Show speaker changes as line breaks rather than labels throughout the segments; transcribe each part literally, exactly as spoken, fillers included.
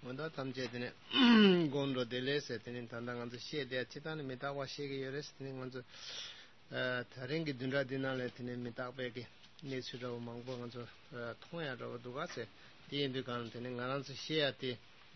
먼저 담제되네 곤로 델레세되는 단단한데 시에대 지단의 메타와 시게 열었으니 먼저 어 다른 게 든라디나레되는 메타베게 내수로 망보 먼저 통해로 두가세 디엔드 간되는 간한서 시야티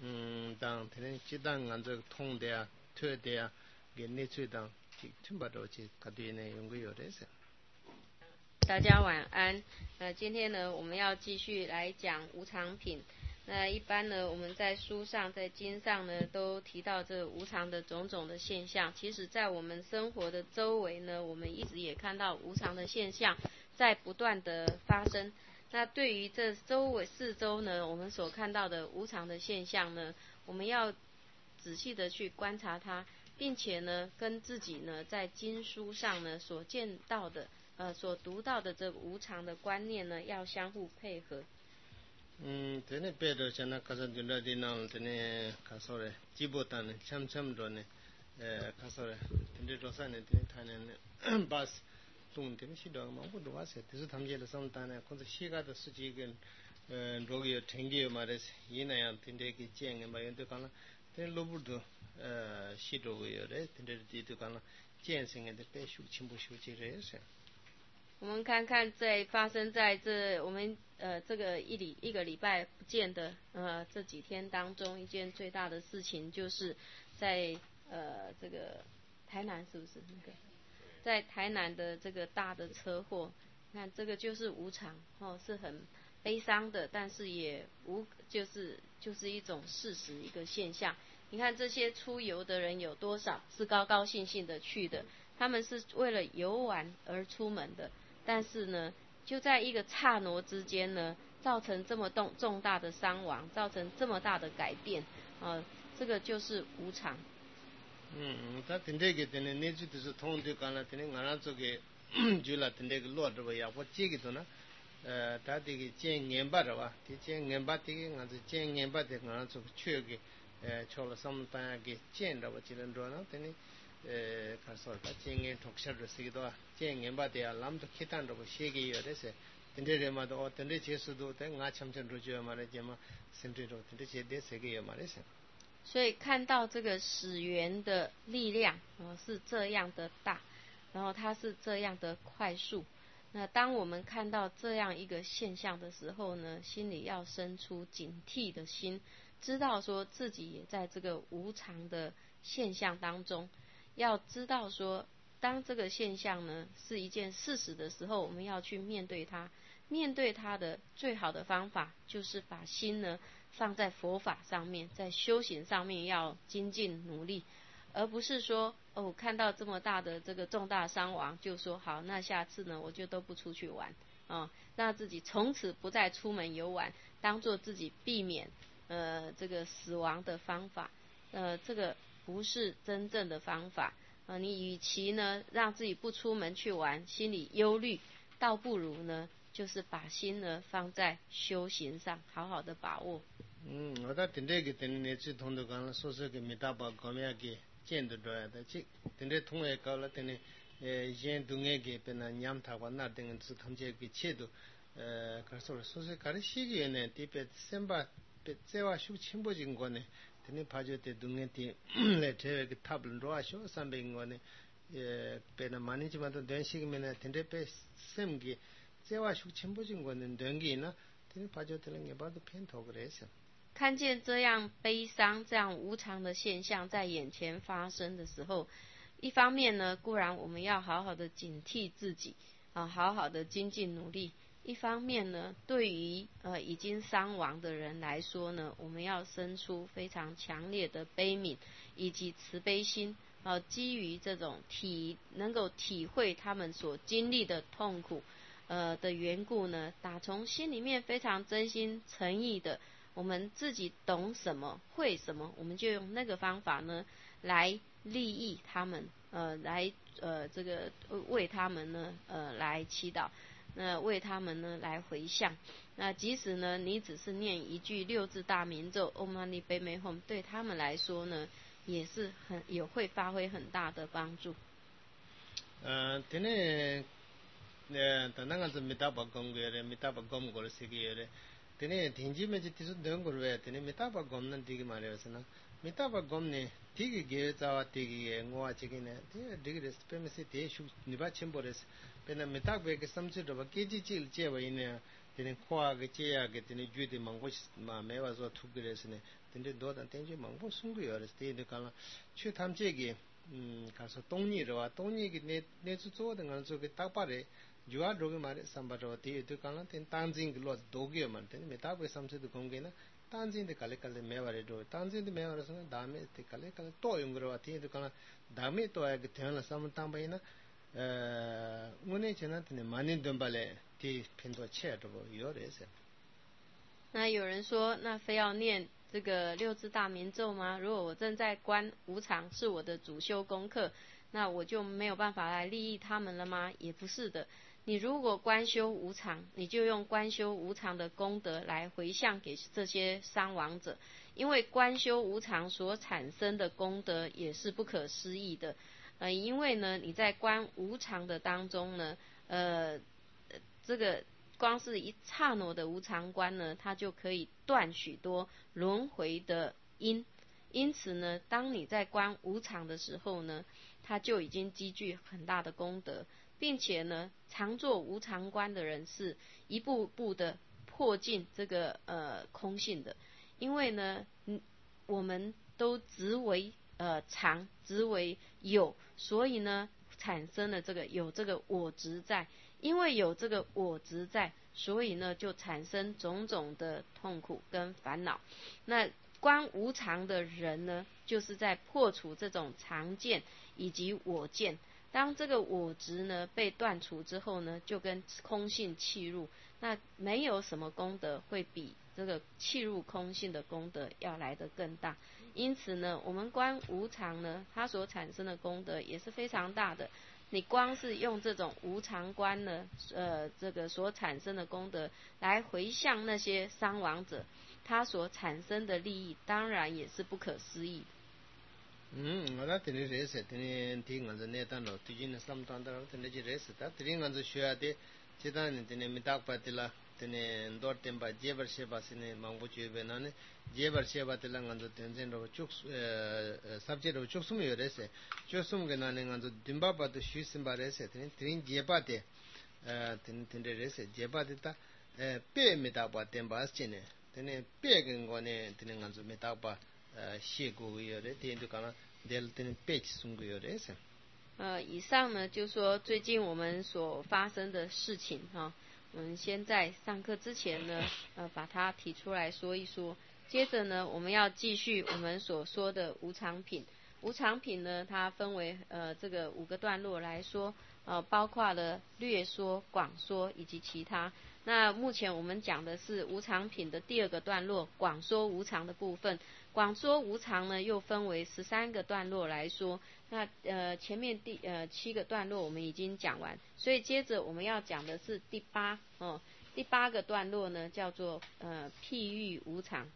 음 당되는 지단 간저 통대야 퇴대야 게 내수당 tum바로지 가디네 연구요래서
大家晚安。呃，今天呢，我们要继续来讲无常品。那一般呢，我们在书上、在经上呢，都提到这无常的种种的现象。其实，在我们生活的周围呢，我们一直也看到无常的现象在不断的发生。那对于这周围四周呢，我们所看到的无常的现象呢，我们要仔细的去观察它，并且呢，跟自己呢在经书上呢所见到的。呃，所读到的这个无常的观念呢，要相互配合。
嗯，这呢，别的像那卡萨dunra的那，这呢，卡索嘞，基本单呢，参参着呢，呃，卡索嘞，这这啥呢？这他呢，把东这呢西多嘛，不多些，这是他们家的上单呢，可是西家的实际跟，呃，这个成绩嘛的，伊那样，这这个讲的嘛，有的讲了，这罗布多，呃，西多个有的，这这这都讲了，讲生的白修全部修这个是。
我们看看在发生在这我们呃这个一礼一个礼拜不见的呃这几天当中，一件最大的事情就是在呃这个台南是不是那个在台南的这个大的车祸，看这个就是无常哦，是很悲伤的，但是也无就是就是一种事实一个现象。你看这些出游的人有多少是高高兴兴的去的，他们是为了游玩而出门的。但是呢，就在一个刹那之间呢，造成这么重重大的伤亡，造成这么大的改变，呃，这个就是无常。
嗯，他听这个，听呢，你就是通的讲了，听呢，俺那这个就了，听这个落着吧呀，我这个的呢，呃，他这个见年巴的吧，这见年巴这个，俺是见年巴的，俺那这个缺个，呃，除了什么单个见着我只能说呢，听呢。呃，看说他今年读书的时候，今年把的啊，咱们都看到过写给有的是，等这人嘛都，等这结束都，等俺参参出去嘛的，怎么甚至都等这些的写给有嘛的是。
所以看到这个始源的力量，呃，是这样的大，然后它是这样的快速。那当我们看到这样一个现象的时候呢，心里要生出警惕的心，知道说自己也在这个无常的现象当中。要知道说，当这个现象呢是一件事实的时候，我们要去面对它。面对它的最好的方法，就是把心呢放在佛法上面，在修行上面要精进努力，而不是说哦看到这么大的这个重大伤亡，就说好，那下次呢我就都不出去玩啊、哦，让自己从此不再出门游玩，当做自己避免呃这个死亡的方法，呃这个。不是真正的方法啊、呃！你与其呢让自己不出门去玩，心里忧虑，倒不如呢就是把心呢放在修行上，好好的把握。
嗯，我到等这个等你去通的讲了，说是个没大把搞面给见得着的，这等这通也搞了，等你呃以前东也给本来娘他话那等是他们这个切都呃，可说了说是搞的西个呢，这边先把别这话修清不经过呢。tene pajo te dunge ti le te ke tabl ro asho sambe ngone e pe na management to den sig mena tende pe sem gi zewa shu chimbo jing ngone dengi na tene pajo te nge ba do pen to gres
看见这样悲伤、这样无常的现象在眼前发生的时候，一方面呢，固然我们要好好的警惕自己啊，好好的精进努力。一方面呢，对于呃已经伤亡的人来说呢，我们要生出非常强烈的悲悯以及慈悲心，啊，基于这种体能够体会他们所经历的痛苦，呃的缘故呢，打从心里面非常真心诚意的，我们自己懂什么会什么，我们就用那个方法呢来利益他们，呃，来呃这个为他们呢呃来祈祷。那为他们呢来回向，那即使呢你只是念一句六字大明咒 Om Mani Padme Hum， 对他们来说呢也是很也会发挥很大的帮助。
呃，这呢，呃，当然是没大把工作的，没大把工作的时间的， tene tinji me tisu dengurwe tene mitaba gomnan digi marewsana mitaba gomne digi ge zawa digi ngoa chigine te digi res pemese te shu niba chimbores pena mitaba ke samche do keji chil chewa ine tene khoa ge cheya ge tene jude mangbo ma mewa zo thugresne tene do dan tenje mangbo sungu yores te de kala chu tamche ge 음 가서 동리로와 동리기 내 내주 조등을 저게 딱바래 주아 로게 말에 삼바로 뒤에 간란 된 단진 로 도게 말때 메타베 삼세도 공게나 단진데 칼레칼레 메와레도 단진데 메와라서 다음에 때 칼레칼레 또 용거와 뒤에 간란 다음에 또 하게 되는 삼탄바이나 에 문에 전한테 많이 덤발에 뒤 펜도 쳐도 요래서
那有人说，那非要念这个六字大明咒吗？如果我正在观无常是我的主修功课，那我就没有办法来利益他们了吗？也不是的。你如果观修无常，你就用观修无常的功德来回向给这些伤亡者，因为观修无常所产生的功德也是不可思议的。呃，因为呢，你在观无常的当中呢，呃，这个。光是一刹那的无常观呢，它就可以断许多轮回的因。因此呢，当你在观无常的时候呢，它就已经积聚很大的功德，并且呢，常做无常观的人是一步步的破尽这个呃空性的。因为呢，我们都执为呃常，执为有，所以呢，产生了这个有这个我执在。因为有这个我执在，所以呢就产生种种的痛苦跟烦恼。那观无常的人呢，就是在破除这种常见以及我见。当这个我执呢被断除之后呢，就跟空性契入，那没有什么功德会比这个契入空性的功德要来得更大。因此呢，我们观无常呢，它所产生的功德也是非常大的。你光是用这种无常观呢，呃，这个所产生的功德来回向那些伤亡者，他所产生的利益当然也是不可思议的。
嗯，我那等于认识，等于听俺这那单了，最近三单的，等于就认识的，等于俺这学的，这单呢，等于没打过的啦，等于多点吧，几本写吧是呢，忙不绝呗，那呢，几本写吧的啦，俺这等于都就呃呃，subject 都就什么有认识，就什么个那呢，俺这顶巴吧都学什么认识，等于等于几把的，呃，等等于认识，几把的他，呃，别没打过顶巴是呢，等于别跟我呢，等于俺这没打过。呃，写过有的，点都讲了，点点背起送过有的是。
呃，以上呢就说最近我们所发生的事情哈，我们先在上课之前呢，呃，把它提出来说一说。接着呢，我们要继续我们所说的无常品。无常品呢，它分为呃这个五个段落来说，呃，包括了略说、广说以及其他。那目前我们讲的是无常品的第二个段落，广说无常的部分。广说无常呢，又分为十三个段落来说。那呃前面第呃七个段落我们已经讲完，所以接着我们要讲的是第八哦，第八个段落呢叫做呃譬喻无常。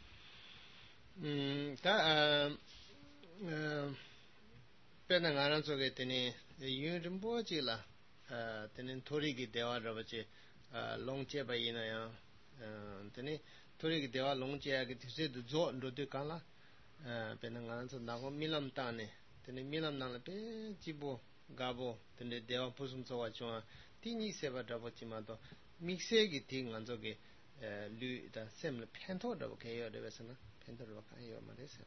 嗯，他呃呃，别那俺那做个等于有人不记了，呃，等于脱离个电话这不去，呃，龙接吧伊那样，嗯，等于脱离个电话龙接个就是都做都对干了，呃，别那俺做那个米兰单呢。tene milam nang pe jibo gabo tene dewa pusum sowa chwa tini seba dabo chima to mixe gi ting anzo ge lu da sem le pento dabo ke yo de besana pento dabo kan yo ma dese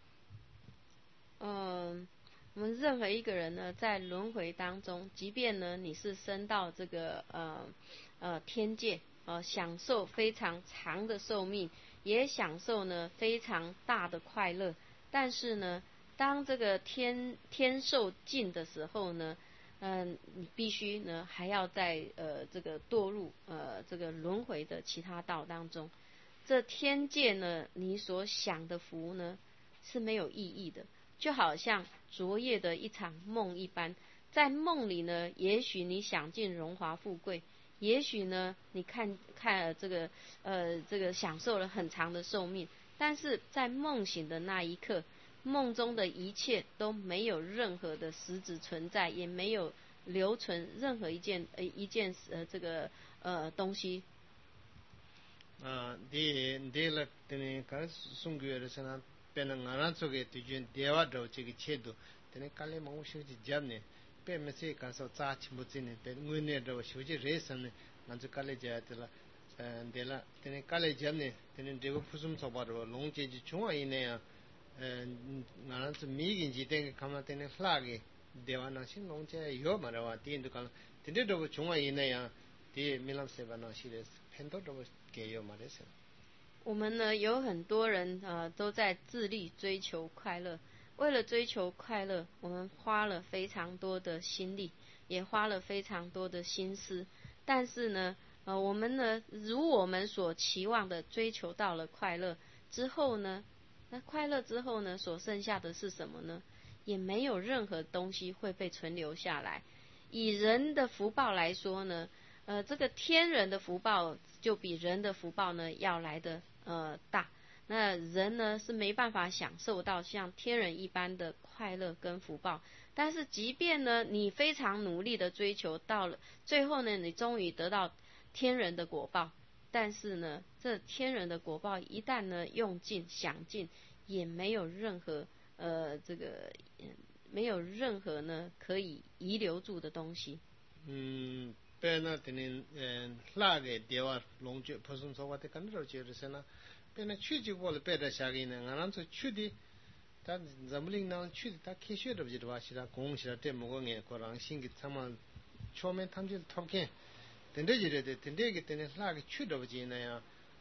嗯，我们任何一个人呢，在轮回当中，即便呢你是升到这个呃呃天界，呃享受非常长的寿命，也享受呢非常大的快乐，但是呢。当这个天天寿尽的时候呢，嗯、呃，你必须呢还要在呃这个堕入呃这个轮回的其他道当中。这天界呢，你所享的福呢是没有意义的，就好像昨夜的一场梦一般。在梦里呢，也许你享尽荣华富贵，也许呢你看看、呃、这个呃这个享受了很长的寿命，但是在梦醒的那一刻。梦中的一切都没有任何的实质存在，也没有留存任何一件呃一件呃这个呃东西。
아, 디 데라 테네 카 숭규에서나 페나 나란속에 뒤준 대화도 저기 체도 테네 칼레 몽쇼지 잡네 페메세 가서 짜침부지네 페 응외네도 쇼지 레선네 난저 칼레 자야들라 데라 테네 칼레 잡네 테네 데고 푸숨 소바로 롱제지 중앙이네야 에 나란서 미긴지 땡 가마 테네 플라게 대화나신 롱제 요 말아와 딘도 갈 텐데도 중앙이네야 디 밀람세바나시레스 펜도도给有 말했어요.
我们呢有很多人呃都在致力追求快乐，为了追求快乐，我们花了非常多的心力，也花了非常多的心思。但是呢，呃，我们呢如我们所期望的追求到了快乐之后呢，那快乐之后呢，所剩下的是什么呢？也没有任何东西会被存留下来。以人的福报来说呢，呃，这个天人的福报就比人的福报呢要来的呃大。那人呢是没办法享受到像天人一般的快乐跟福报，但是即便呢你非常努力的追求到了最后呢，你终于得到天人的果报，但是呢这天人的果报一旦呢用尽享尽，也没有任何呃这个没有任何呢可以遗留住的东西。
嗯，배나 되는 라게 대화 롱주 무슨 소화대 간으로 지르세나 배나 취지고를 배다 샤기는 안한서 취디 다 잠블링나 취디 다 키셔도 지르와시라 공시라 때모고에 고랑 신기 참만 처음에 탐질 톡게 된대지레데 된대게 되는 라게 취도 지나야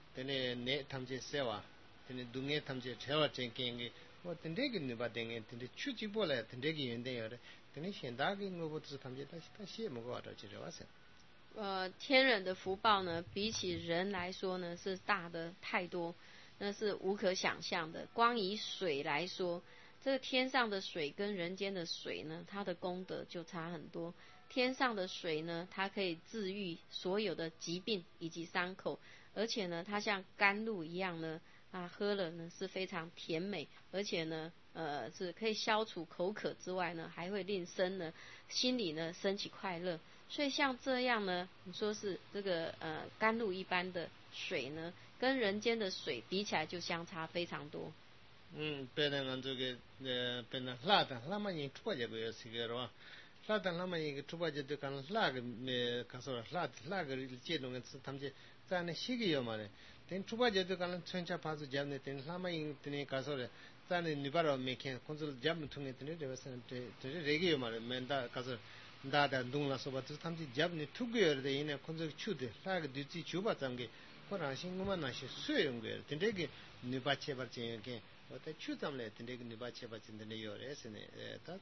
되네 내 탐질 세와 되네 둥에 탐질 제와 쟁경이 뭐 된대게 느바댕에 된대 취지보래 된대게 연대요 되네 현다게 뭐부터 탐질 다시 다시 뭐고 알아 지르와세
呃，天人的福报呢，比起人来说呢，是大的太多，那是无可想象的。光以水来说，这个天上的水跟人间的水呢，它的功德就差很多。天上的水呢，它可以治愈所有的疾病以及伤口，而且呢，它像甘露一样呢，啊，喝了呢是非常甜美，而且呢，呃，是可以消除口渴之外呢，还会令身呢心里呢升起快乐。所以像这样呢，你说是这个呃甘露一般的水呢，跟人间的水比起来就相差非常多。
嗯，别人俺这个呃，别人拉的，那么你出发这个也是个是吧？拉的那么一个出发就对看拉个呃，看说拉拉个这种个是他们这在那西个有嘛的，等出发就对看春夏八字讲的，等那么一等看说的，在那你把那没看，工作讲不通的，等这个是这这这个有嘛的，没得看说。다다 동라 소바트 탐지 잡니 투거여데 이네 콘저 추데 라가 뒤지 주바 잠게 코랑 신고만 나시 수용 거여 근데게 니바체 버체게 어때 추담래 근데게 니바체 버친데 요레스네 다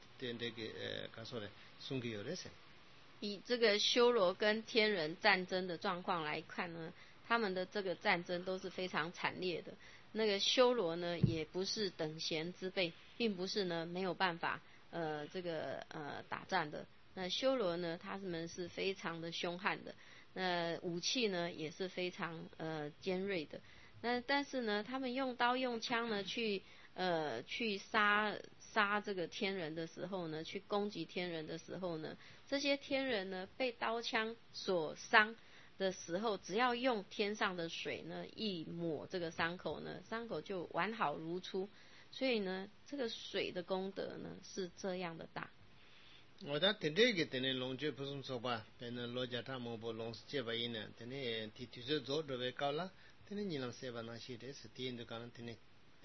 근데게 가서래 숨기요레스
以这个修罗跟天人战争的状况来看呢，他们的这个战争都是非常惨烈的。那个修罗呢，也不是等闲之辈，并不是呢没有办法呃这个呃打战的。那修罗呢，他们是非常的凶悍的，那武器呢也是非常呃尖锐的。那但是呢，他们用刀用枪呢去呃去杀杀这个天人的时候呢，去攻击天人的时候呢，这些天人呢被刀枪所伤的时候，只要用天上的水呢一抹这个伤口呢，伤口就完好如初。所以呢，这个水的功德呢是这样的大。
我da tende ge tene longje pusum soba pen lo jata mo bo long che ba yin tene ti ti zo zo do be ka la tene ni lang se ba na shi de se ti ndu kan tene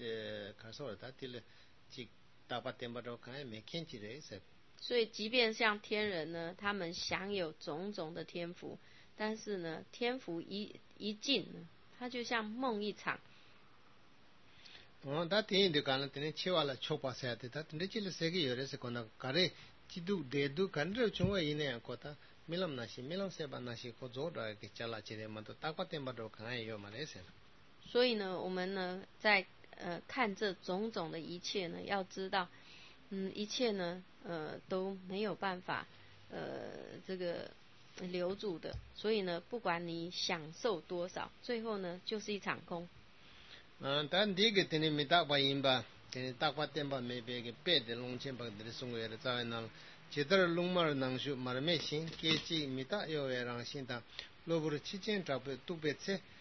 eh ka so da ti le chi ta pa tem ba do ka me ken chi de se
所以即便像天人呢，他们享有种种的天福，但是呢，天福一一尽呢，它就像梦一场。
哦，da ti ndu kan tene che wala chopa sa te da tende chi le se ge yore se kona kare 지도 대도 간저 중에 있네 거다 밀람 나시 밀람 세바 나시 고 조다 게 잘라 지레만도 딱과템 바도 강해요 말해서
所以呢，我们呢在呃看这种种的一切呢，要知道，嗯，一切呢呃都没有办法呃这个留住的，所以呢，不管你享受多少，最后呢就是一场空。
嗯，但这个等你没大把银吧。tene takwa temba mebe ke pe de long chen bak de sung yer za na chedar lung mar nang shu mar me shin ke chi mita yo ye rang shin ta lo bur chi chen ta pe tu pe che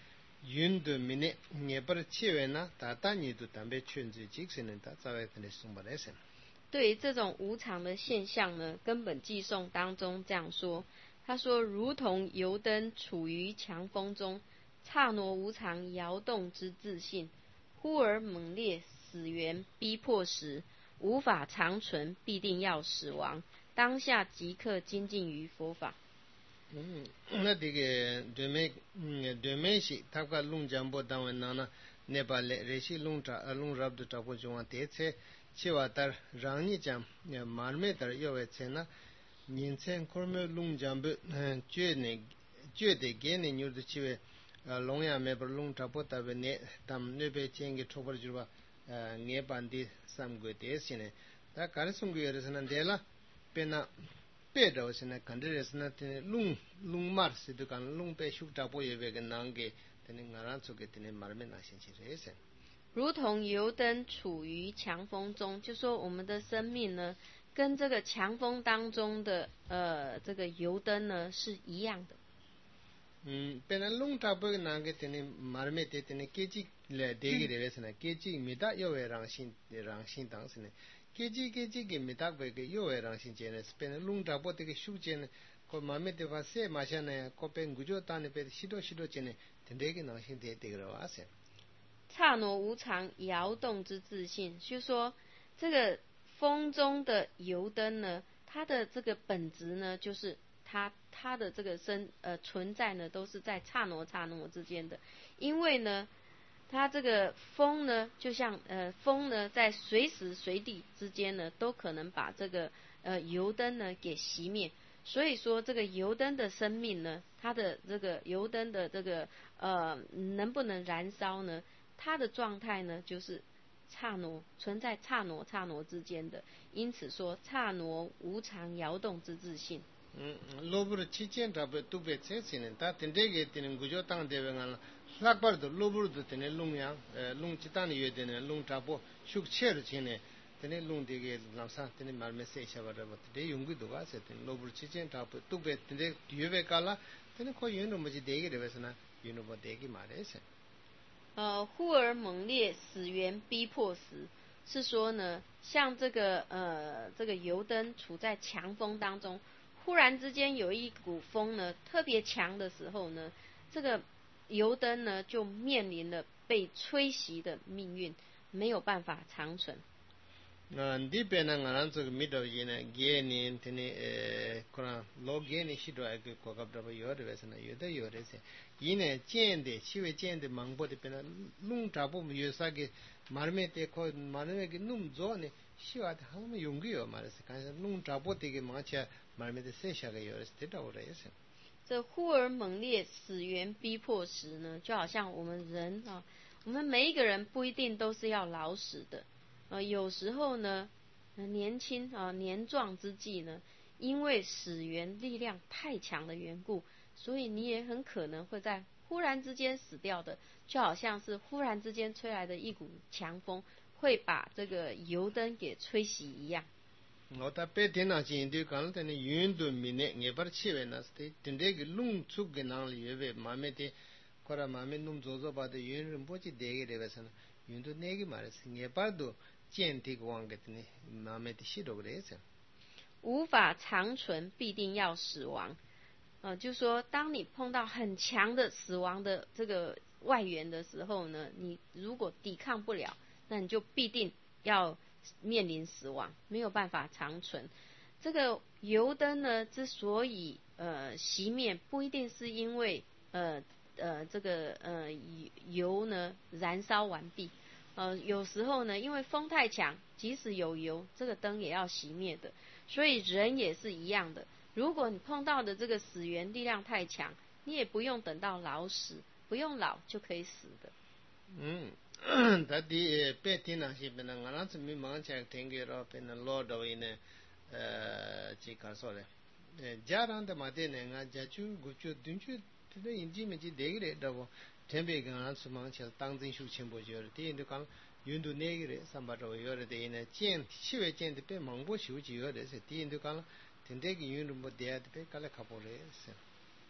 윤도 미네 녜버 치웨나 다다니도 담배 춘지 직선은 다 자외선의 송바레선
对于这种无常的现象呢，根本记诵当中这样说，他说如同油灯处于强风中，刹那无常摇动之自性，忽而猛烈死源逼迫时，无法长存，必定要死亡，当下即刻精进于佛法。
嗯，那这个对面，嗯，对面是他个龙江波单位那呢，那把来这些龙扎龙扎的扎波中啊，这次去瓦达让你讲，呃，马面达要为钱呢，年前可没龙江波，嗯，觉得觉得给你牛的去为，呃，龙阳没把龙扎波达为呢，他们那边建个抽波就话，呃，捏板的三个这些呢，他干什么个的是呢？对了，变那。पेड़ उसने कंडरे उसने तेने लुंग लुंग मार से तो कान लुंग पे शुक्ता पोये वे के नांगे तेने गाना चुके तेने मार में नाशिन चिरे से
如同油灯处于强风中，就说我们的生命呢，跟这个强风当中的呃这个油灯呢是一样的。
嗯，变那龙扎波个那个तेने मार में ते तेने केजी ले देगी रे वैसे ना केजी मिता यो वे रांशिन रांशिन तंग से ने केजी केजी के मिता वे के यो वे रांशिन चेने पेन लुंग扎波ते के शु चेने को मामे ते वासे माशा ने को पेन गुजो ताने पे शिदो शिदो चेने तेने के नाशिन ते ते रो आसे
刹那无常摇动之自性，就说这个风中的油灯呢，它的这个本质呢，就是它它的这个生呃存在呢，都是在刹那刹那之间的。因为呢，它这个风呢，就像呃风呢，在随时随地之间呢，都可能把这个呃油灯呢给熄灭。所以说，这个油灯的生命呢，它的这个油灯的这个呃能不能燃烧呢？它的状态呢，就是刹那存在刹那刹那之间的，因此说刹那无常摇动之自性。
嗯，罗布的期间他不都被这些呢？他真这个天古就当这边啊，拉巴的罗布的天龙阳，呃，龙鸡蛋的月的呢，龙扎波修切的钱呢，天龙这个老三天买没些下巴的吧，这用过多啊，些天罗布期间他不都被天这月月卡了，天可用的么子这个的为什么？用的么这个买的些。
呃，忽而猛烈死源逼迫时，是说呢，像这个呃这个油灯处在强风当中，忽然之间有一股风呢特别强的时候呢，这个油灯呢就面临了被吹袭的命运，没有办法长存。
那这边呢，俺这个米到伊呢，给你天呢，呃，可能老给你许多一个国家不不有的为什么？有的有的是，伊呢见的，稍微见的忙不的边呢，弄差不有啥个，马面的可马面个弄做呢，希望他们用个有嘛的是，但是弄差不的个马起马面的剩下个有的是得到的也是。
这忽而猛烈死源逼迫时呢，就好像我们人啊，我们每一个人不一定都是要老死的。呃，有时候呢，呃、年轻啊、呃、年壮之际呢，因为死源力量太强的缘故，所以你也很可能会在忽然之间死掉的，就好像是忽然之间吹来的一股强风，会把这个油灯给吹熄一样。
我他白天那些就讲了，那云都米呢，也不是气温那是的，真这个龙出个那里也为慢慢的，过来慢慢弄做做把的云人不去得个的为什么？云都那个嘛是，也不都。见这个王个呢，慢慢的吸到个是。
无法长存，必定要死亡。呃，就说当你碰到很强的死亡的这个外援的时候呢，你如果抵抗不了，那你就必定要面临死亡，没有办法长存。这个油灯呢，之所以呃熄灭，不一定是因为呃呃这个呃油呢燃烧完毕。呃，有时候呢，因为风太强，即使有油，这个灯也要熄灭的。所以人也是一样的，如果你碰到的这个死源力量太强，你也不用等到老死，不用老就可以死的。
嗯，他的白天那些边那俺那是没忙起来，听个了边那老多人呢，呃，这个说的，呃，家人的嘛的呢，俺家就过去等去，这个引进没去得个的不？天边跟俺是忙起来，当真修钱不交的，第一就讲云都那个的，三八周有的的呢，见七月见的被忙不修就有的是，第一就讲了，天天个云都没得的被搞来卡不来是。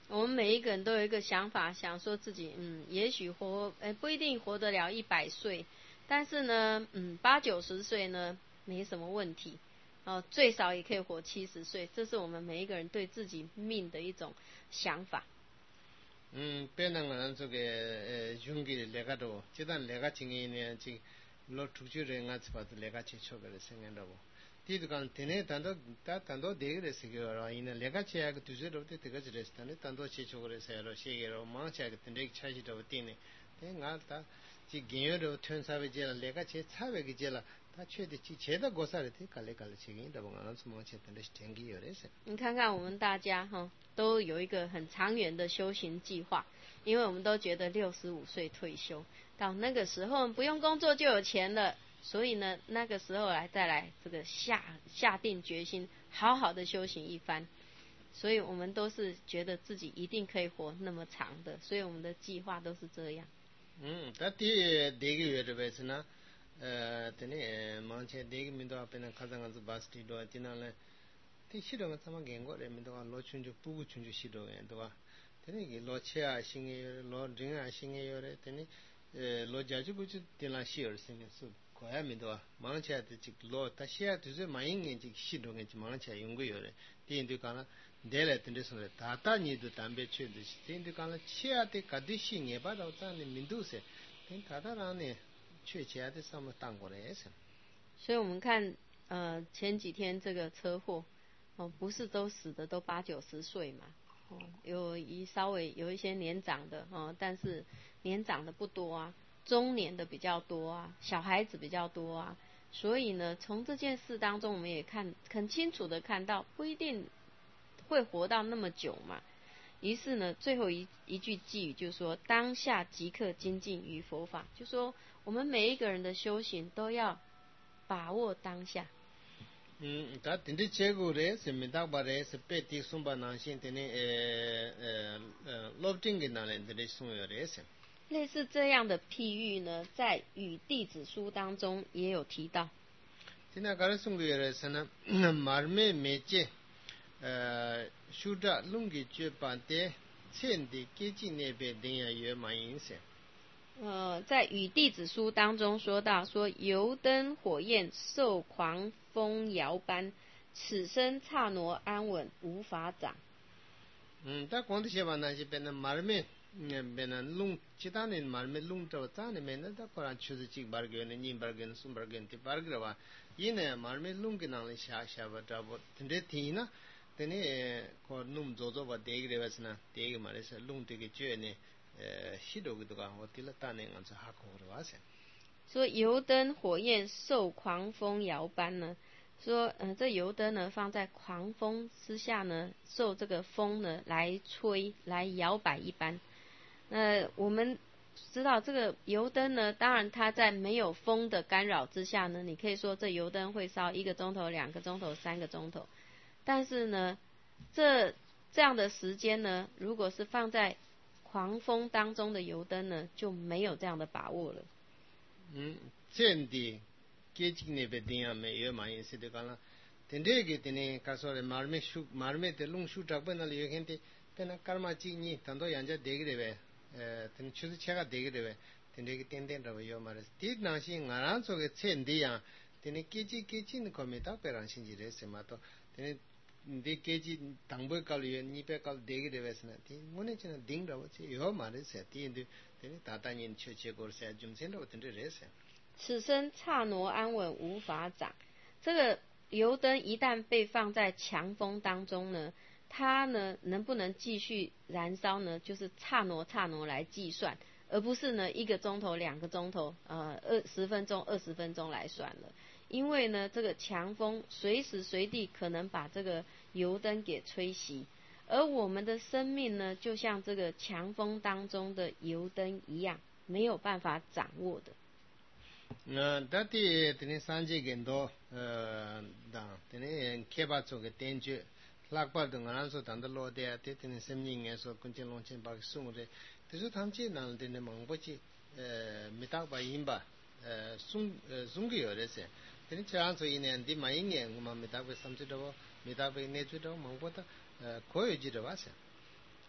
我们每一个人都有一个想法，想说自己嗯，也许活呃不一定活得了一百岁，但是呢，嗯，八九十岁呢没什么问题，哦，最少也可以活七十岁，这是我们每一个人对自己命的一种想法。
嗯，别那个这个呃，用给那个多，既然那个经验呢，这老出去人啊，是把这那个去做个的生意的不。第一个，今年谈到谈谈到这个的时候了，因为那个车个就是说的这个就是谈的谈到去做个的时候，些个忙车个，那个车是多点呢，但俺他这经验都全差不多了，那个车差不多了。他确的去车的过啥的，他搞来搞来去，的不，俺是忙车，但是天气有点热。
你看看我们大家哈，都有一个很长远的修行计划，因为我们都觉得六十五岁退休，到那个时候不用工作就有钱了，所以呢，那个时候来再来这个下下定决心，好好的修行一番。所以我们都是觉得自己一定可以活那么长的，所以我们的计划都是这样。
嗯，他第第个月的位置呢？呃，等于忙起第一个民都变成开展个是巴士的多，今年嘞，第七种个怎么见过的民都话老群就不群就许多人对吧？等于老车啊，新个老人啊，新个有的，等于呃老家就不就点了些儿新个是，过下民都话忙起来的这个老，但现在就是蛮应该这许多个就忙起来用过有的，第一就讲了。得来等的说的，大大你都单别去的，等于讲了，车的各地新也把到这样的民都是，等大大让呢，去车的上面当过来也是。
所以我们看，呃，前几天这个车祸，哦，不是都死的都八九十岁嘛，哦，有一稍微有一些年长的，哦，但是年长的不多啊，中年的比较多啊，小孩子比较多啊，所以呢，从这件事当中，我们也看很清楚的看到，不一定会活到那么久嘛。于是呢，最后一一句寄语就是说，当下即刻精进于佛法，就说我们每一个人的修行都要把握当下。
嗯，他等的结果嘞是没大把嘞，是白地送把南线等的呃呃呃老丁给拿来这里送有的是。
类似这样的譬喻呢，在《与弟子书》当中也有提到。
现在搞的送有的是呢，马梅梅姐，呃，修着弄个绝版的，前的接近那边等下也蛮影响。
呃，在《与弟子书》当中说到，说油灯火焰受狂风摇般，此生刹那安稳无法长。
嗯，但光这些吧，那些变成马梅，嗯，变成弄其他的马梅弄着，咱那边那他可能确实几百个人、一百个人、三百个人、几百个吧，因呢马梅弄个那里下下吧，这不，等这天呢，等你可弄做做吧，第一个的话是呢，第一个嘛是弄这个脚呢。呃，许多个都讲，我听了当年俺是哈口的话噻。
说油灯火焰受狂风摇般呢，说嗯、呃，这油灯呢放在狂风之下呢，受这个风呢来吹来摇摆一般。那我们知道这个油灯呢，当然它在没有风的干扰之下呢，你可以说这油灯会烧一个钟头、两个钟头、三个钟头。但是呢，这这样的时间呢，如果是放在狂风当中的油灯呢，就没有这样的把握了。
嗯，真的，接近那边地方没有嘛，也是的讲了。等这个等呢，他说的马尔梅树，马尔梅的龙树这边那里有看的，等那干嘛几年，等到人家这个的呗，呃，等确实切个这个的呗，等这个点点这个有嘛的，第那些俺让做个真的呀，等你接近接近的可没到别人信息的什么都，等你的接近当不搞了，你别搞这个的呗是呢，的我那真的盯着我这有嘛的是，第的。大大人确切过噻，就现在我等着热噻。
此生刹那安稳无法长。这个油灯一旦被放在强风当中呢，它呢能不能继续燃烧呢？就是刹那刹那来计算，而不是呢一个钟头、两个钟头、呃二十分钟、二十分钟来算了。因为呢，这个强风随时随地可能把这个油灯给吹熄。而我们的生命呢，就像这个强风当中的油灯一样，没有办法掌握的。
那到底等你三节更多，呃，当等你开发出个电锯，拉把东岸说当的老的，等等你生命眼说跟着龙钱把送的，但是他们这那等你忙不起，呃，没打把赢吧，呃，送呃送给有的噻，等你这样说一年的买一年，我们没打过三十多，没打过年最多忙不到，呃，可以记得哇噻。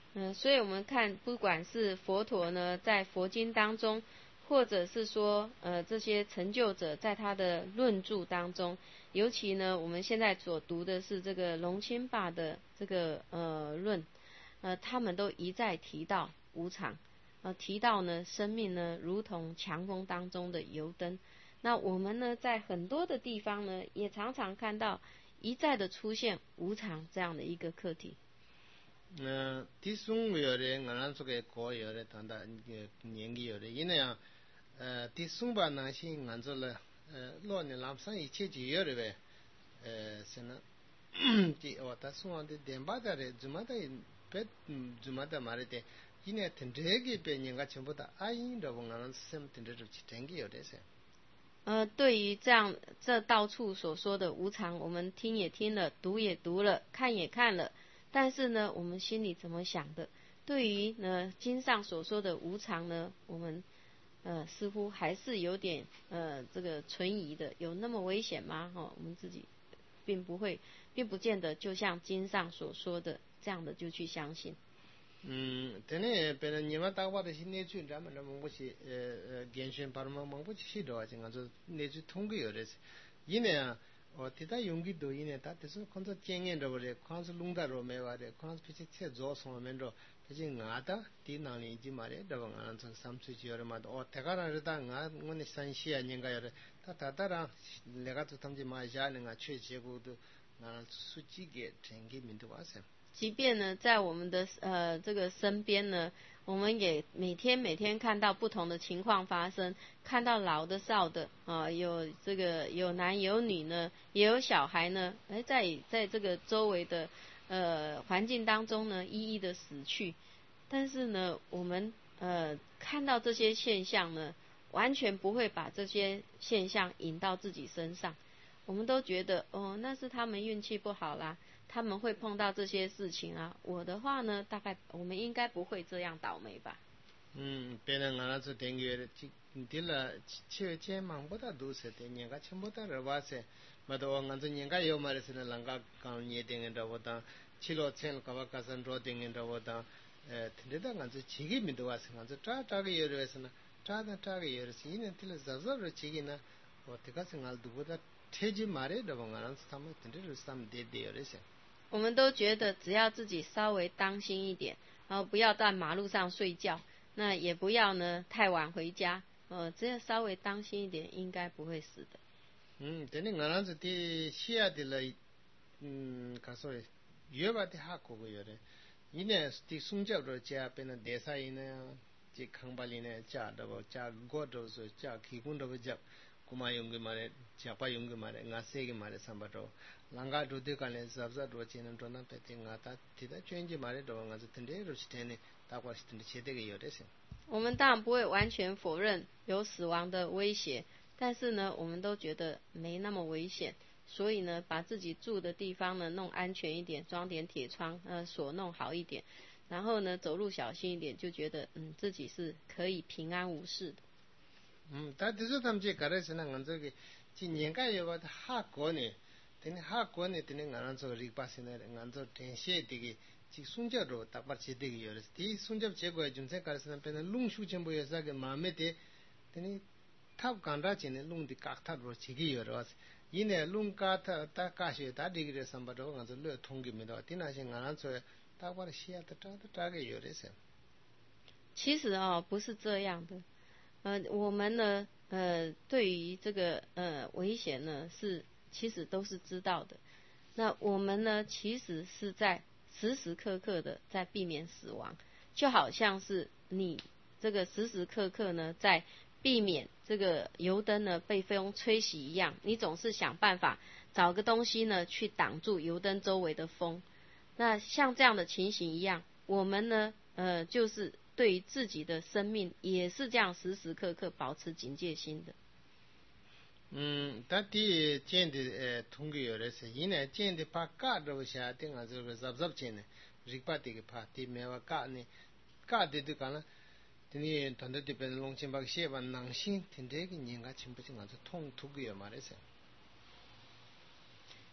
嗯，所以我们看，不管是佛陀呢，在佛经当中，或者是说，呃，这些成就者在他的论著当中，尤其呢，我们现在所读的是这个龙钦巴的这个呃论，呃，他们都一再提到无常，呃，提到呢，生命呢，如同强风当中的油灯。那我们呢，在很多的地方呢，也常常看到一再的出现无常这样的一个课题。
嗯，第松个有的，俺这个国有的，谈到年纪有的，因为啊，呃，第松吧那些俺这了，呃，老年老上一切就有的呗，呃，是呢，第我他送的电巴的嘞，怎么的别，嗯，怎么的嘛的的，因为听这个别人家全部的阿因的，我俺什么听这就去听个有的噻。
呃，对于这样这到处所说的无常，我们听也听了，读也读了，看也看了。但是呢，我们心里怎么想的？对于呢经上所说的无常呢，我们呃似乎还是有点呃这个存疑的，有那么危险吗？哈、哦，我们自己并不会，并不见得就像经上所说的这样的就去相信。
嗯，等于别人你们打话的是内军，咱们咱们不是呃呃研训把他们忙不起的话，就俺说内军通过有的是，因为啊。哦，提到用的多一点，他就是看到经验的不是，看是弄到罗没话的，看是必须切做上面着，必须牙的，第哪里已嘛的，对吧？俺从三岁就有的嘛，哦，这个人是他牙，我们山西啊，人家有的，他他他让那个就他们就买下那个确切过的，俺手机给听给民族话噻。
即便呢，在我们的呃这个身边呢，我们也每天每天看到不同的情况发生，看到老的少的啊、呃，有这个有男有女呢，也有小孩呢，哎，在在这个周围的呃环境当中呢，一一的死去。但是呢，我们呃看到这些现象呢，完全不会把这些现象引到自己身上，我们都觉得哦，那是他们运气不好啦。他们会碰到这些事情啊，我的话呢，大概我们应该不会这样倒霉吧。
嗯，别人俺那做订阅的，这了七千忙不到都是的，人家全部都是话噻，嘛都俺这人家有嘛的是呢，人家刚业订的着我当，七六千个话加上做订的着我当，呃，听得俺这七个米多话是，俺这查查个有的是呢，查的查个有的是，因为这了早早的七个呢，我这个是俺都不得贴近嘛的，着我俺是他们听得是他们得得有的是。
我们都觉得只要自己稍微当心一点，然后不要在马路上睡觉，那也不要呢太晚回家，呃，只要稍微当心一点，应该不会死的。
嗯，等你俺那是的下的了，嗯，他说月吧的哈过个有的，一年的松脚着家变成电视呢，这康巴里呢家的不家过着是家提供着不家，古嘛用个嘛的，家把用个嘛的，俺谁个嘛的上班着。啷个做的干嘞？是不是做钱能赚那白钱啊？他提到专业嘛的，都俺是听得就是听的，大伙是听得切这个有的是。
我们当然不会完全否认有死亡的威胁，但是呢，我们都觉得没那么危险，所以呢，把自己住的地方呢弄安全一点，装点铁窗，呃，锁弄好一点，然后呢，走路小心一点，就觉得嗯自己是可以平安无事的。
嗯，但就是他们这搞的是那俺这个，今年个有个哈国呢。等你哈国呢，等你俺做这个巴西呢，俺做天蝎这个，这松脚肉大把吃这个有的，这松脚结果就在搞的是那变成龙树全部有啥个马没得，等你他刚才讲的龙的嘎他肉吃个有的，因为龙嘎他他嘎些他这个上班着俺做乐通个没到，等那些俺做大把的些他找他找个有的是。
其实啊、哦，不是这样的，呃，我们呢，呃，对于这个呃危险呢是。其实都是知道的，那我们呢，其实是在时时刻刻的在避免死亡，就好像是你这个时时刻刻呢在避免这个油灯呢被风吹袭一样，你总是想办法找个东西呢去挡住油灯周围的风。那像这样的情形一样，我们呢，呃，就是对于自己的生命也是这样时时刻刻保持警戒心的。
嗯，他第见的呃，通过有的是，因为见的怕嘎着下定啊，这个杂杂见呢，日把这个怕的没话嘎呢，嘎的都讲了，等你团队这边龙井把写完囊心，听这个人家全部是俺是通通过有嘛的是。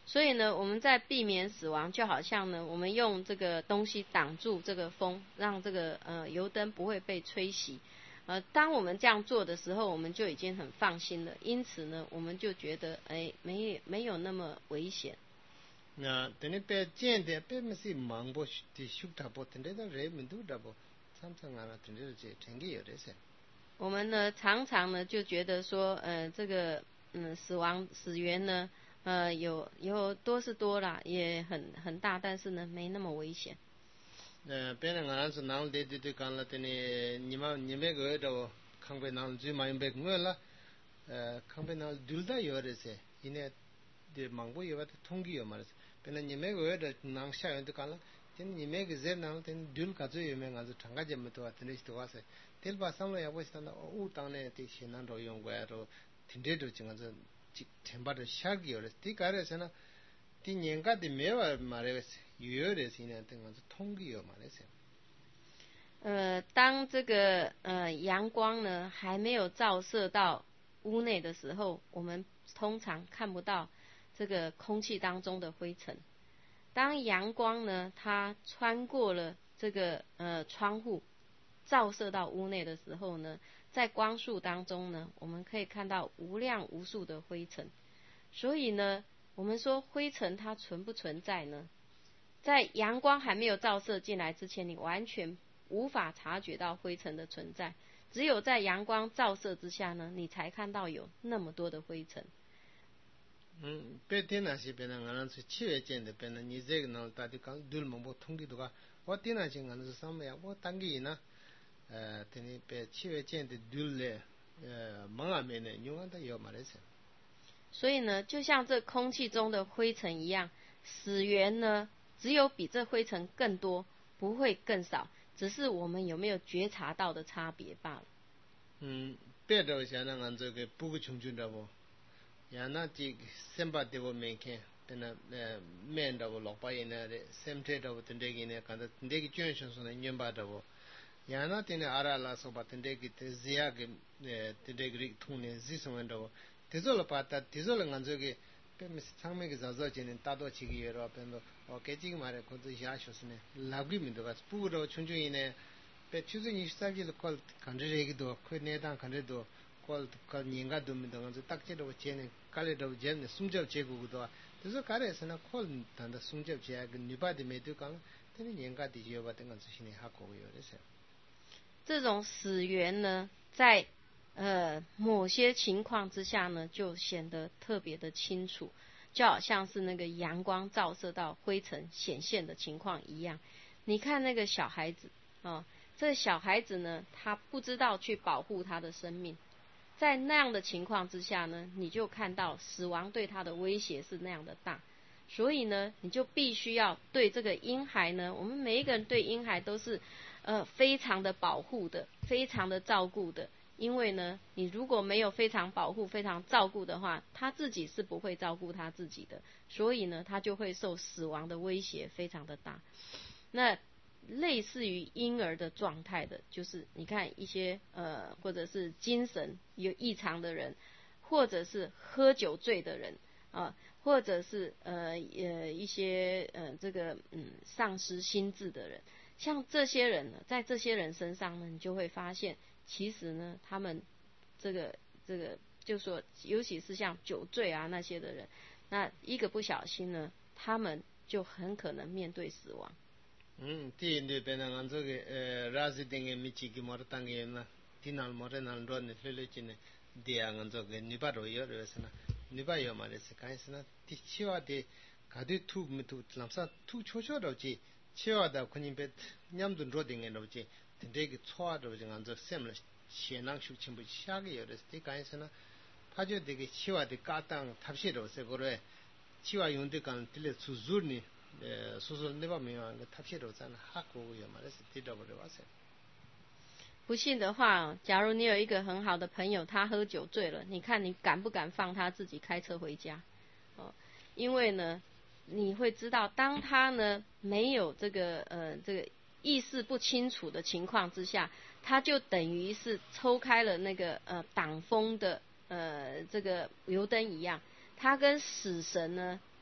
所以呢，我们在避免死亡，就好像呢，我们用这个东西挡住这个风，让这个呃油灯不会被吹熄。呃，当我们这样做的时候，我们就已经很放心了。因此呢，我们就觉得，哎，没没有那么危险。
那等你别见的，别没事忙不的修他不，等你那人没都的不，常常啊，等你这天气有的些。
我们呢，常常呢就觉得说，呃，这个嗯死亡死源呢。呃，有有多是多啦，也很很大，但是呢，没那么危险。
呃，别人俺是哪里的的干了，等你你们你们个的，康贝哪最买别个了，呃，康贝哪丢的有的些，因为的忙不有的通缉有嘛的，别人你们个的哪下人的干了，等你们个人哪等丢卡最有名俺是长个节目多，等你多哇些，等把上了也不是那乌当呢，的现在都用过都，听得都经常是。天把的下个了，第个是呢，第年个的没有嘛的，有的是呢，等于是通个嘛的是。
呃，当这个呃阳光呢还没有照射到屋内的时候，我们通常看不到这个空气当中的灰尘。当阳光呢它穿过了这个呃窗户，照射到屋内的时候呢，在光束当中呢，我们可以看到无量无数的灰尘。所以呢，我们说灰尘它存不存在呢？在阳光还没有照射进来之前，你完全无法察觉到灰尘的存在。只有在阳光照射之下呢，你才看到有那么多的灰尘。
嗯，别天那些别人俺是七月见的，别人你这个呢，大家讲对么不通的多个，我天那些俺是什么呀？我当个呢，呃，等你别七月见的对了，呃，忙啊没呢，永远都有嘛的是。
所以呢，就像这空气中的灰尘一样，死源呢，只有比这灰尘更多，不会更少，只是我们有没有觉察到的差别罢了。
嗯，别的像那俺这个不够穷尽的不。呀，那这三八的我没看，但那呃，面的我老八爷那的，三天的我等这个呢，看到等这个捐献说呢，年八的我，呀，那等那阿拉拉说把等这个的这样个呃，等这个通呢，是什么的我，这做了把它，这做了俺这个，别么上面个早早今年大多几个月了，变到哦，这几个嘛的，可是下说是呢，老鬼们都个，不过到穷穷呢，别就是你三季的考看着这个多，可那当看着多。콜 그 년가 좀 되면서 딱지로 제는 깔레도 제는 숨접 제국도 그래서 가래서는 콜 단다 숨접 제가 니바디 메두가 되는 년가 뒤지어 받은 건 수신이 하고요. 그래서
这种死源呢，在呃某些情况之下呢，就显得特别的清楚，就好像是那个阳光照射到灰尘显现的情况一样。你看那个小孩子啊、哦，这个小孩子呢，他不知道去保护他的生命。在那样的情况之下呢，你就看到死亡对他的威胁是那样的大，所以呢，你就必须要对这个婴孩呢，我们每一个人对婴孩都是呃非常的保护的，非常的照顾的，因为呢，你如果没有非常保护、非常照顾的话，他自己是不会照顾他自己的，所以呢，他就会受死亡的威胁非常的大。那类似于婴儿的状态的，就是你看一些呃，或者是精神有异常的人，或者是喝酒醉的人啊，或者是呃呃一些呃这个嗯丧失心智的人，像这些人呢，在这些人身上呢，你就会发现，其实呢，他们这个这个就说，尤其是像酒醉啊那些的人，那一个不小心呢，他们就很可能面对死亡。
嗯，第一边那俺这个呃，拉是等个米奇给莫当个那，第那莫那那罗呢，来来进呢，第二俺这个你把都有的是呢，你把有嘛的是干是呢，第七话的，搞的土没土，那啥土悄悄的去，七话的可能别伢子罗定个的去，等这个错的就俺这什么现场修全部下个有的是干是呢，他就这个七话的嘎当，他写的是过来，七话用的干这里出租呢。呃，所以那把没有个特别的在那哈国有嘛，那是地道不的哇塞。
不信的话，假如你有一个很好的朋友，他喝酒醉了，你看你敢不敢放他自己开车回家？哦，因为呢，你会知道，当他呢没有这个呃这个意识不清楚的情况之下，他就等于是抽开了那个呃挡风的呃这个油灯一样，他跟死神呢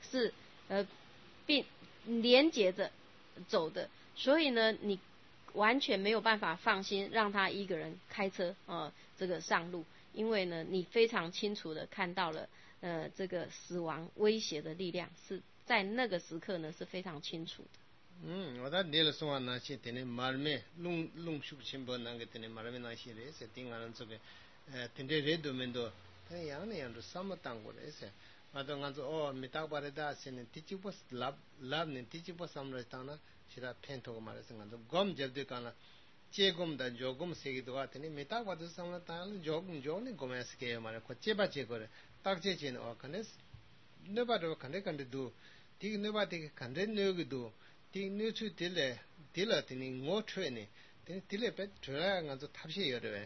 是呃并连接着走的，所以呢，你完全没有办法放心让他一个人开车呃这个上路，因为呢，你非常清楚的看到了呃这个死亡威胁的力量是在那个时刻呢是非常清楚的。
嗯，我在念了说话那些，等于马面弄弄出新闻那个，等于马面那些人是听俺这个，呃，等于热度蛮多，但是样呢样都什么当过的是，我都俺说哦，没打过的大些呢，第几波拉拉呢，第几波什么来当呢？是他偏头个嘛的是俺说，光接对干了，接工的做工谁个多啊？等于没打过的什么当了，做工做呢，工也是给嘛的，可接吧接过的，打接接呢，哦，可能是，那把都肯定肯定都，这个那把这个肯定那个都。티 뉴츠 딜레 딜라 티니 ngo트네 티니 딜레 베 드라 간저 탑시 여레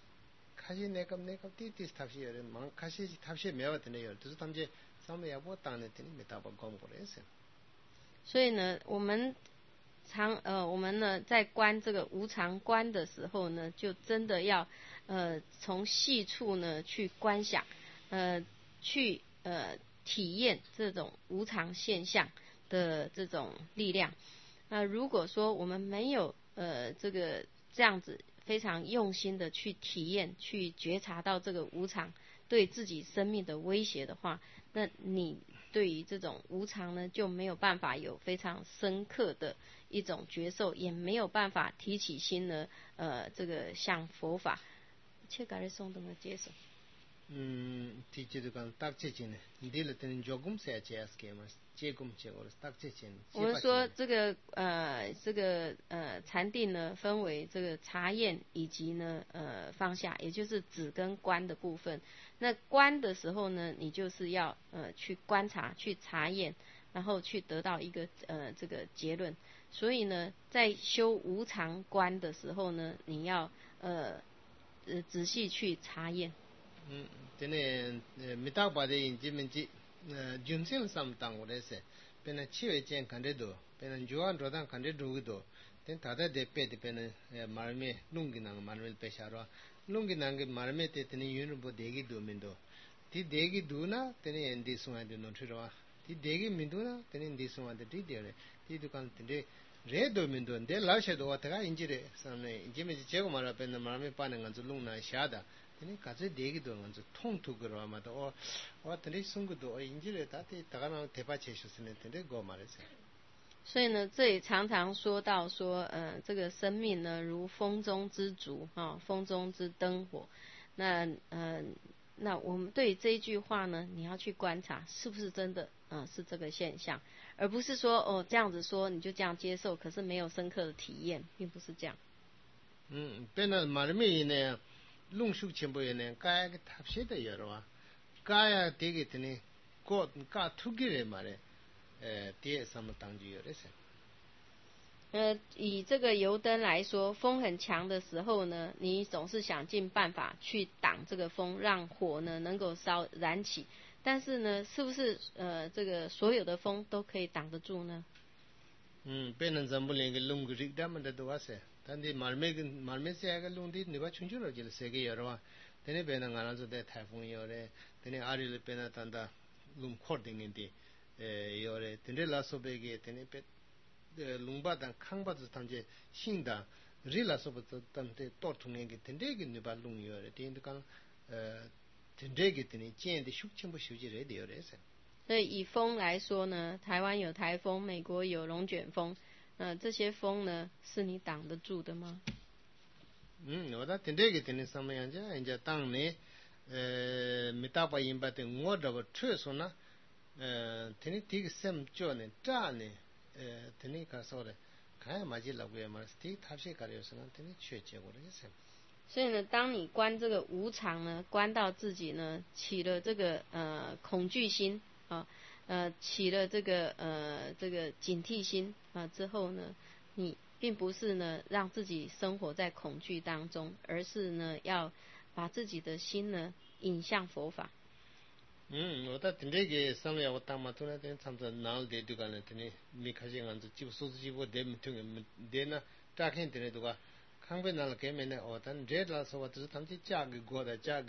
카시 네컵 네컵 티티스 탑시 여레 망 카시 탑시 메와드네 여 그래서 탐제 상메야보 땅네 티니 메타바 검고레스
所以呢，我们常呃，我们呢在观这个无常观的时候呢，就真的要呃从细处呢去观想，呃去呃体验这种无常现象的这种力量。那、呃、如果说我们没有呃这个这样子非常用心的去体验、去觉察到这个无常对自己生命的威胁的话，那你对于这种无常呢就没有办法有非常深刻的一种觉受，也没有办法提起心呢呃这个向佛法切嘎的松的么接受。
嗯，提起这个大节节呢，你了等做工些些是给嘛，接工接我大节节。
我们说这个呃这个呃禅定呢分为这个察验以及呢呃放下，也就是止跟观的部分。那观的时候呢，你就是要呃去观察、去察验，然后去得到一个呃这个结论。所以呢，在修无常观的时候呢，你要呃呃仔细去察验。
嗯，这呢呃没打把的引进门子呃军生上当过的是，别人七月间看得多，别人九安做当看得多个多，但他在这边的别人呃马儿面弄个那个马儿面白下了，弄个那个马儿面的等于原来不得个多门多，ที่เด็กดูนะแต่เนี่ยอินดีส่วนเดียวนั่นถือว่าที่เด็กมินดูนะแต่เนี่ยอินดีส่วนเดียวที่เดียวเลยที่ดูกันที่เด็กเรื่องดูมินดูเดี๋ยวเราเชื่อดูว่าแต่ก็อินจีเลยสันเนี่ยอินจีไม่ใช่เจ้ามาแล้วเป็นมาไม่ปานงั้นจะลุงน่าเสียดายแต่เนี่ยก็จะเด็กดูงั้นจะท่องทุกข์กันว่ามาตัวว่าแต่เนี่ยส่งดูอินจีเลยแต่ที่แต่ก็นั่งเทปะเชื่อสุดเนี่ยแต่เนี่ยก็มาเลยสิ
所以呢，这里常常说到说，呃，这个生命呢，如风中之烛，哈、哦，风中之灯火。那，呃，那我们对这一句话呢，你要去观察，是不是真的，嗯、呃，是这个现象，而不是说，哦，这样子说你就这样接受，可是没有深刻的体验，并不是这样。
嗯，变得马面呢，龙树全部呢，该个他写的有了哇，该呀，这个的呢，过该突给人嘛嘞。呃，第什么当局有的是？
呃，以这个油灯来说，风很强的时候呢，你总是想尽办法去挡这个风，让火呢能够烧燃起。但是呢，是不是呃这个所有的风都可以挡得住呢？
嗯，别人怎么连个龙个日他们的都话是，但是马面跟马面些个龙的你把春秋了就是谁个有的话，等你别人俺那说的台风有的，等你阿里了别人当的龙扩定的。呃，有嘞，等于拉说白个，等于别呃龙巴当康巴子当些新的，日拉说不子当的多通那个，等这个你把龙有嘞，等于讲呃，等这个等于建的修全部修起来的有嘞噻。
所以以风来说呢，台湾有台风，美国有龙卷风，呃，这些风呢，是你挡得住的吗？
嗯，我那等这个等于什么样子？人家当年呃，没打把银把的我这个车说呢。呃，等你第一个什叫呢？炸呢？呃，等你看说的，看嘛就老贵嘛，第一他些搞的有什么？等你缺结果的是。
所以呢，当你观这个无常呢，观到自己呢起了这个呃恐惧心啊，呃起了这个呃这个警惕心啊之后呢，你并不是呢让自己生活在恐惧当中，而是呢要把自己的心呢引向佛法。
嗯，我到等这个上面我当嘛，突然间参照哪里的干了，等你没看见俺这几乎数字几乎得没听没得呢，乍看等你都个，看不哪了改没呢？哦，但这了说我只是他们家给过的，家给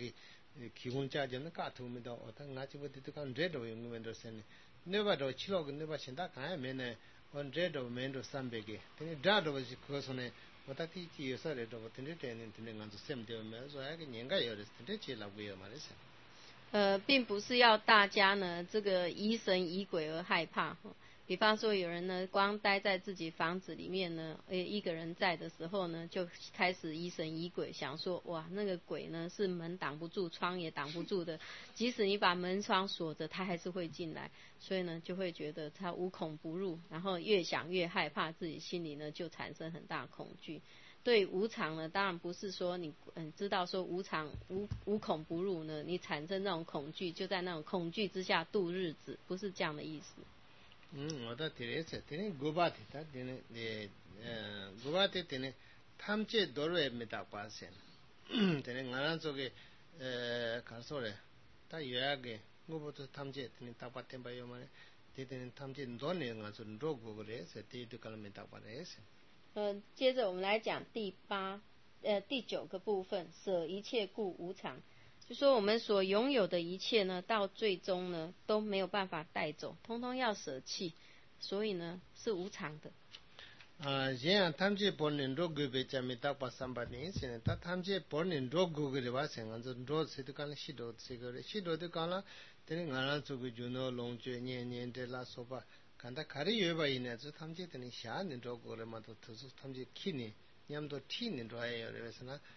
기본 자전은 까투미도 어떤 나치부터 간 레도 용면도 세네 네바도 치로고 네바 신다 가야면에 on redo mendo 삼백에 근데 다도 그것은 어떻게 지어서래도 근데 되는 되는 건지 셈되면说그 년가有的근데 제라고요 말이죠
呃，并不是要大家呢这个疑神疑鬼而害怕。比方说有人呢光待在自己房子里面呢，呃一个人在的时候呢，就开始疑神疑鬼，想说哇那个鬼呢是门挡不住，窗也挡不住的，即使你把门窗锁着，他还是会进来，所以呢就会觉得他无孔不入，然后越想越害怕，自己心里呢就产生很大恐惧。对无常呢，当然不是说你嗯知道说无常无无孔不入呢，你产生那种恐惧，就在那种恐惧之下度日子，不是这样的意思。
嗯，我的提示，提呢古巴提，他提呢呃古巴提提呢，他们这多瑞没打关系，提呢俺那做个呃看说嘞，他有那个我不知他们这提呢打八天吧有嘛嘞，提呢他们这多年俺说多过个嘞，是提都可能没打关嘞是。
呃，接着我们来讲第八呃第九个部分，舍一切故无常。就说我们所拥有的一切呢，到最终呢都没有办法带走，通通要舍弃，所以呢是无常的。
啊，这样他们这本人多个别在没打过三百年前，他他们这本人多个个的话，像俺这多是都讲了许多这个，许多都讲了，等于俺那做个就那龙卷年年的拉说吧，看他开的有吧，因为是他们这等于下年多个了嘛，都都是他们这去年，你们都去年多还有的是呢。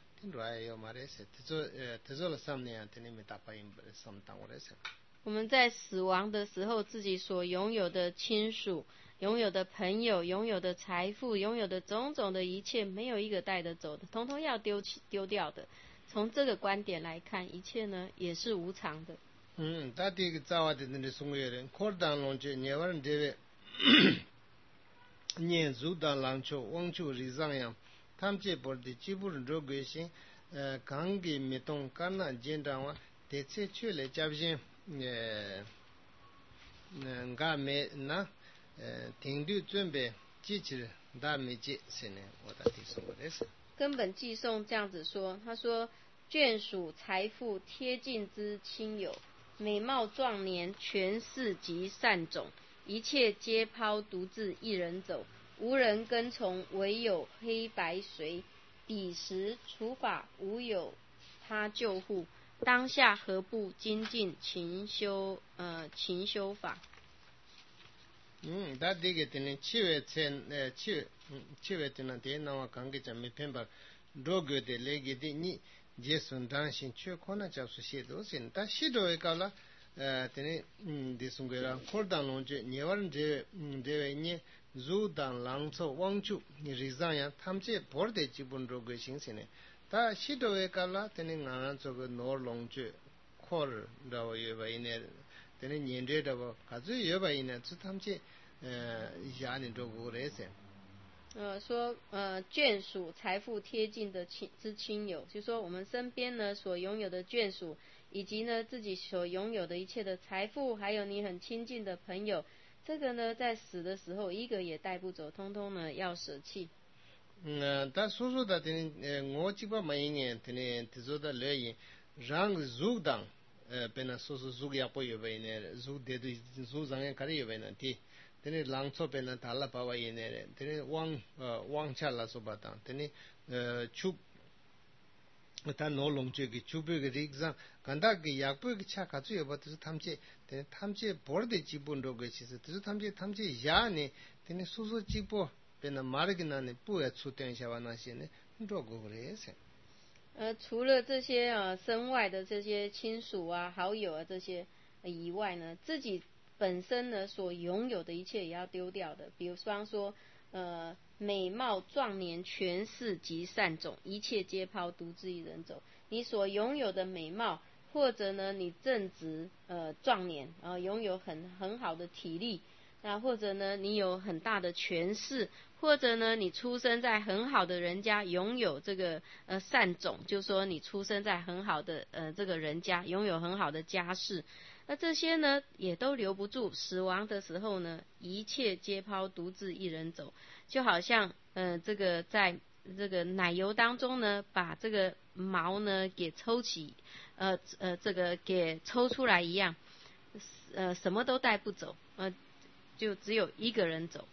我们在死亡的时候，自己所拥有的亲属、拥有的朋友、拥有的财富、拥有的种种的一切，没有一个带得走的，统统要丢弃丢掉的。从这个观点来看，一切呢也是无常的。
嗯，他这个早晚的那送给人，可当龙就你玩这个，年足当浪球，网球日上样。他们这波的基本上个性，呃，刚给没动，刚那简单话，这次去了加不进，呃，嗯，俺没那，呃，停留准备机器人，但没接，是呢，我的听说的是。
根本寄送这样子说，他说眷属财富贴近之亲友，美貌壮年权势及善种，一切皆抛独自一人走。无人跟从，唯有黑白随。彼时除法无有他救护，当下何不精进勤修呃勤修法？
嗯，他这个的呢，七月前呃七月嗯七月的呢，的那我刚给咱们编吧，如果的那个的你接送当心去可能就是写多些，但写多一个了，呃，的呢嗯的送给了，可当龙就你玩这嗯这位你。如当狼草王主，你日上呀，他们这波的基本都个形成的。但许多位讲了，等你俺这个脑龙主，可儿的话有吧一年，等你年纪的话，还是有吧一年，是他们这呃家人都过来噻。
呃，说呃眷属财富贴近的亲之亲友，就说我们身边呢所拥有的眷属，以及呢自己所拥有的一切的财富，还有你很亲近的朋友。这个呢，在死的时候，一个也带不走，通通呢要舍弃。
嗯，但说说的，等呃，我这边每一年，等你这做的来源，让入党，呃，变成说是入也不有为呢，入的对入上也可以有为呢，的，等你浪潮变成大了八万以内的，等你往呃往下了说吧当，等你呃出。他脑龙这个主标个的上，看到个亚标个恰卡最有吧，就是他们这，但他们这波的基本都个其实，就是他们这他们这亚呢，等你叔叔几波，变得马里个那呢，不要出点下话那些呢，你多过来噻。
呃，除了这些呃身外的这些亲属啊、好友啊这些以外呢，自己本身呢所拥有的一切也要丢掉的，比如方说。呃，美貌壮年权势及善种，一切皆抛，独自一人走。你所拥有的美貌，或者呢，你正值呃壮年，呃，拥有很很好的体力，那或者呢，你有很大的权势，或者呢，你出生在很好的人家，拥有这个呃善种，就是说你出生在很好的呃这个人家，拥有很好的家世。那这些呢，也都留不住。死亡的时候呢，一切皆抛，独自一人走。就好像，呃，这个在这个奶油当中呢，把这个毛呢给抽起，呃呃，这个给抽出来一样，呃，什么都带不走，呃，就只有一个人走。